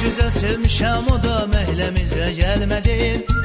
güzel sevmişəm, o da məhləmizə gəlmədi.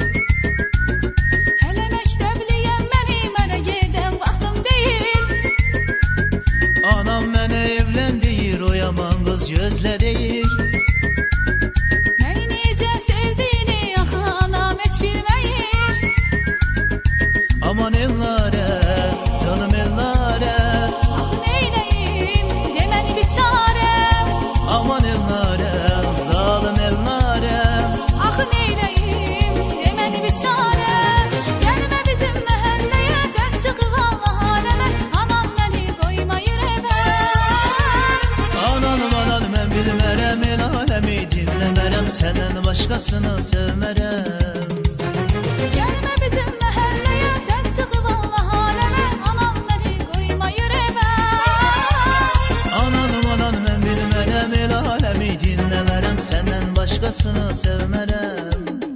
Hələ məktəbliyəm, mənə gedən vaxtım deyil. Anam mənə evləndir, o yaman qız gözlədir. Məni necə sevdiyini axı anam heç bilməyir. Aman ellərə, canım ellərə, Axı neyləyim, deməni bir çarəm. aman ellərə, zalım ellərə. Axı neyləyim, deməni bir çarəm. Gəlmə bizim məhəlləyə, səs çıxıb Allah aləmə. Anam məni qoymayır evə. Anam, mən bilmərəm, el aləmi dinləmərəm, səndən başqasını sevmərəm. Gəlmə bizim məhəlləyə, səs çıxıb Allah aləmə. Anam məni qoymayır evə. Anam, mən bilmərəm, el aləmi dinləmərəm, səndən başqasını sevmərəm.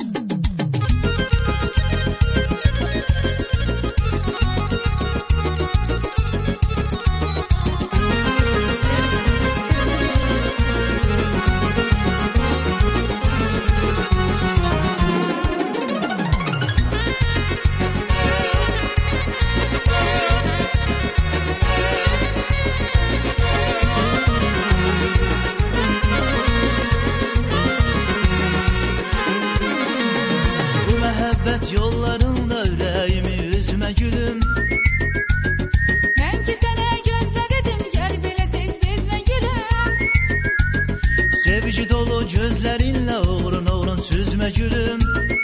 Bu məhəbbət yollarında ürəyimi üzmə gülüm. Mən ki sənə gözlə dedim, gəl belə tez bezmə gülüm. Sevgi dolu gözlərinlə uğrun süzmə gülüm.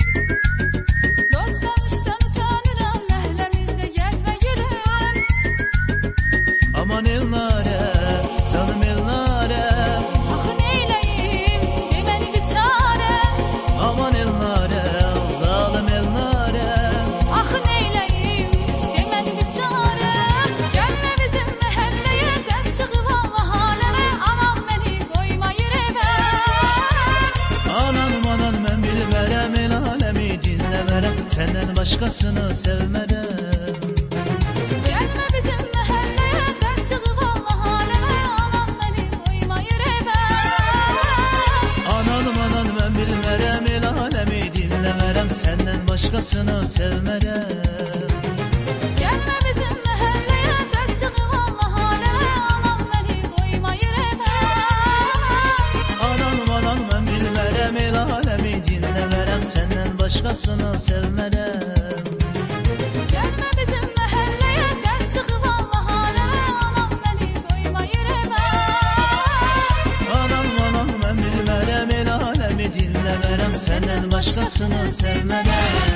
Dost tanışdan utanıram, məhəlləmizdə gəzmə gülüm. Aman ellərə, canım ellərə, Axı neyləyim, deməni bir çarəm. aman ellərə, zalım ellərə. Axı neyləyim, deməni bir çarəm. Gəlmə bizim məhəlləyə, səs çıxıb Allah aləmə. Anam məni qoymayır evə. Anam, mən bilmərəm, el aləmi dinləmərəm, səndən başqasını sevmərəm. Gəlmə bizim məhəlləyə, səs çıxıb Allah aləmə. Anam məni qoymayır evə. Anam, mən bilmərəm, el aləmi dinləmərəm, səndən başqasını sevmərəm. Gəlmə bizim məhəlləyə, səs çıxıb Allah aləmə. Anam məni qoymayır evə. Anam, mən bilmərəm, el aləmi dinləmərəm, səndən başqasını sevmərəm. Gəlmə bizim məhəlləyə, səs çıxıb Allah aləmə. Anam məni qoymayır evə. Anam, mən bilmərəm, el aləmi dinləmərəm, səndən başqasını sevmərəm.